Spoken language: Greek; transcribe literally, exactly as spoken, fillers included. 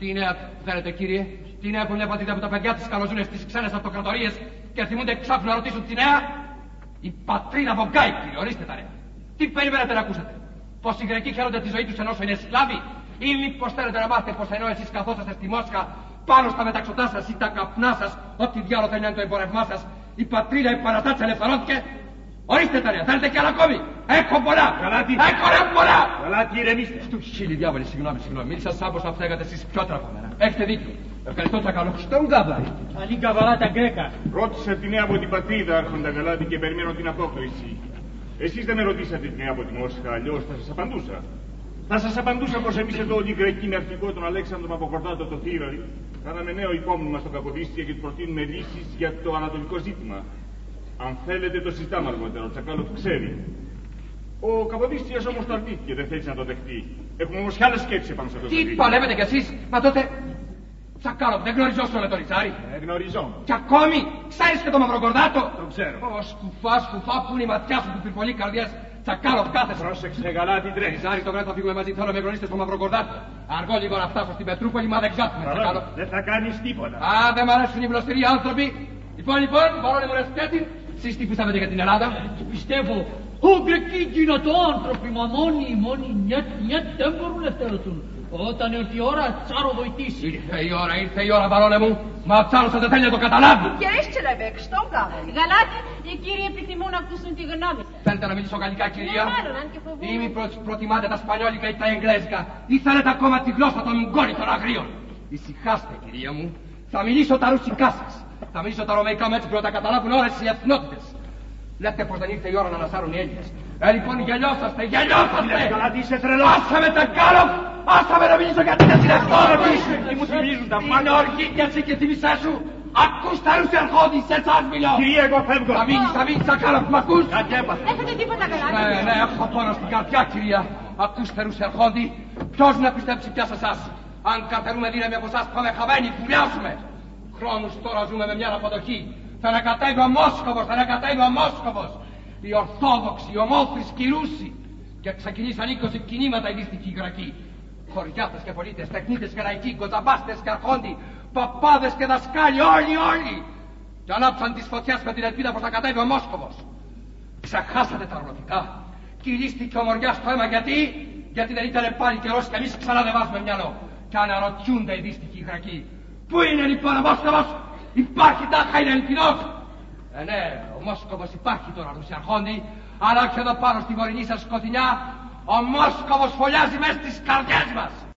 Τι νέα θέλετε, κύριε? Τι νέα που μια πατρίδα που τα παιδιά της καλοζούνε στις ξένες αυτοκρατορίες και θυμούνται εξάπου να ρωτήσουν τη νέα? Η πατρίδα βογκάει, κύριε, ορίστε τα νέα. Τι περιμένετε να ακούσετε? Πως οι Γρεκοί χαίρονται τη ζωή τους ενώ είναι σκλάβοι? Ή μήπως θέλετε να μάθετε πως ενώ εσείς καθόσαστε στη Μόσχα πάνω στα μεταξωτά σας ή τα καπνά σας, ό,τι διάλογο δεν είναι το εμπορευμά σας, η πατρίδα επαναστάτησε, ελευθερώθηκε? Ορίστε τα νέα, θέλετε κι άλλα ακόμη? Έχω πολλά! Καλάτι! Έχω ρε πολλά! Καλάτι, ηρεμήστε! Στου χίλιοι διάβολοι, συγγνώμη, συγγνώμη. Μίλησα σαν πως θα φταίγατε εσείς πιότερα από μένα. Έχετε δίκιο. Ευχαριστώ, Τσακάλο. Στον Καβάλη. Αλλή καβαλά τα γκρέκα. Ρώτησα τη νέα από την πατρίδα, Άρχοντα Γαλάτη, και περιμένω την απόκριση. Εσείς δεν με ρωτήσατε τη νέα από τη Μόσχα, αλλιώς θα σας απαντούσα. Θα σας απαντούσα πως εμείς εδώ όλοι οι Γρεκοί με αρχηγό τον Αλέξανδρο Παποκορδάτο το Θήραρη κάναμε νέο υπόμνημα στο Καποδίστρια και του προτείνουμε λύσεις για το ανατολικό ζήτημα. Αν θέλετε το συζητάμε αργότερα, ο Τσακάλοφ ξέρει. Ο Καποδίστριας όμως το αρνήθηκε, δεν θέλει να το δεχτεί. Έχουμε όμως κι άλλες σκέψεις επάνω σε αυτό το Τι ζήτημα. παλεύετε κι εσείς? Μα τότε... Τσακάλοφ, δεν γνωριζόσουν με τον Ριζάρη? Ε, γνωριζόμαι. Κι ακόμη, ξέρεις και το Μαυροκορδάτο? Το ξέρω. Ω, σκουφά, σκουφά, που είναι η ματιά σου του πυρπολή καρδιάς. Τσακάλοφ, κάθεσαι. Πρόσεξε, Γαλάτη, τρέχει. Ριζάρη, το βράδυ θα φύγουμε μαζί, θέλω να με γνωρίσετε στο Μαυροκορδάτο. Αργό λίγο να φτάσω στην Πετρούπολη, μα δεν ξάπνε, Τσακάλοφ. Δεν θα κάνεις τίποτα. Α, δεν μ' αρέσουν οι βλωστηροί άνθρωποι. Λοιπόν, λοιπόν, παρόλοι μου ρεσκέτη, εσείς τι πιστεύετε για την Ελλάδα? Πιστεύω, ο Γκρεκοί γίνονται άνθρωποι, μα μόνοι, μόνοι, νιέτ, νιέτ, δεν μπορούν να ελευθερωθούν. Όταν έρθει η ώρα, τσάρο βοηθήσει. Ήρθε η ώρα, ήρθε η ώρα, παρόλε μου. Μα ο τσάρος δεν θέλει να το καταλάβει. Και ρίξτε Ρεμπέκ, στον Καβάλη. Γαλάτι, οι κύριοι επιθυμούν να ακούσουν τη γνώμη σας. Θέλετε να μιλήσω γαλλικά, κυρία? Ναι, μάλλον, αν και φοβούμαι. Ή μήπως προτιμάτε τα σπανιόλικα ή τα εγγλέζικα? Ή θέλετε ακόμα τη γλώσσα των Μουγκόλιτων αγρίων? Ησυχάστε, κυρία μου. Θα μιλήσω τα ρουσικά σας. Θα μιλήσω τα ρωμαϊκά μου έτσι που να τα καταλάβουν όλες οι εθνότητες. Λέτε πως δεν ήρθε η ώρα να ανασάρουν οι Έλληνες. Ε, λοιπόν, γελιόσαστε, γελιόσαστε! Γαλάτη, είσαι τρελός! Άσε με τα κάλο! Άσε με να μιλήσω γιατί δεν είναι αυτό! Τι μου θυμίζουν τα Είναι οργή και εσύ και τη μισά σου! Ακούστε, Ρούσι Αρχόντι, σε εσάς μιλώ! Κυρία, εγώ φεύγω! Θα μείνεις, θα μείνεις, Τσακάλο, μ' ακούς? Κάτι έπαθε. Έχετε τίποτα Γαλάτι? Ναι, ναι, έχω πόνο στην καρδιά, κυρία. Ακούστε, Ρούσι Αρχόντι, ποιος να πιστέψει πια σε εσάς? Αν καθερούμε δύναμη από εσάς, πάμε χαμένοι, φουλιάσουμε. Χρόνους τώρα ζούμε με μια αποδοχή. Θα ανακατεύει ο Μόσκοβος, θα ανακατεύει ο Μόσκοβος. Οι Ορθόδοξοι, οι Ομόφρυσκοι, οι Ρούσοι. Και ξεκινήσαν είκοσι κινήματα οι δίστικοι Γρακοί. Χωριάτες και πολίτες, τεχνίτες και λαϊκοί, κοζαμπάστες και αρχόντι, παπάδες και δασκάλοι, όλοι, όλοι. Και ανάψαν τις φωτιάς με την ελπίδα πως θα κατέβει ο Μόσκοβος. Ξεχάσατε τα οροφικά. Κυλίστηκε ο Μοριάς στο αίμα γιατί, γιατί δεν ήταν πάλι καιρός και εμείς ξανά δεν βάζουμε μυαλό. Και αναρωτιούνται οι δίστικοι Γρακοί. Πού είναι λοιπόν ο Μόσκοβος? Υπάρχει τάχα, είναι αληθινός? Ε, ναι, ο Μόσκοβος υπάρχει τώρα, Ρούσι Αρχόντι, αλλά όχι εδώ πάνω στη βορεινή σας σκοτεινιά. Ο Μόσκοβος φωλιάζει μέσα στις καρδιές μας.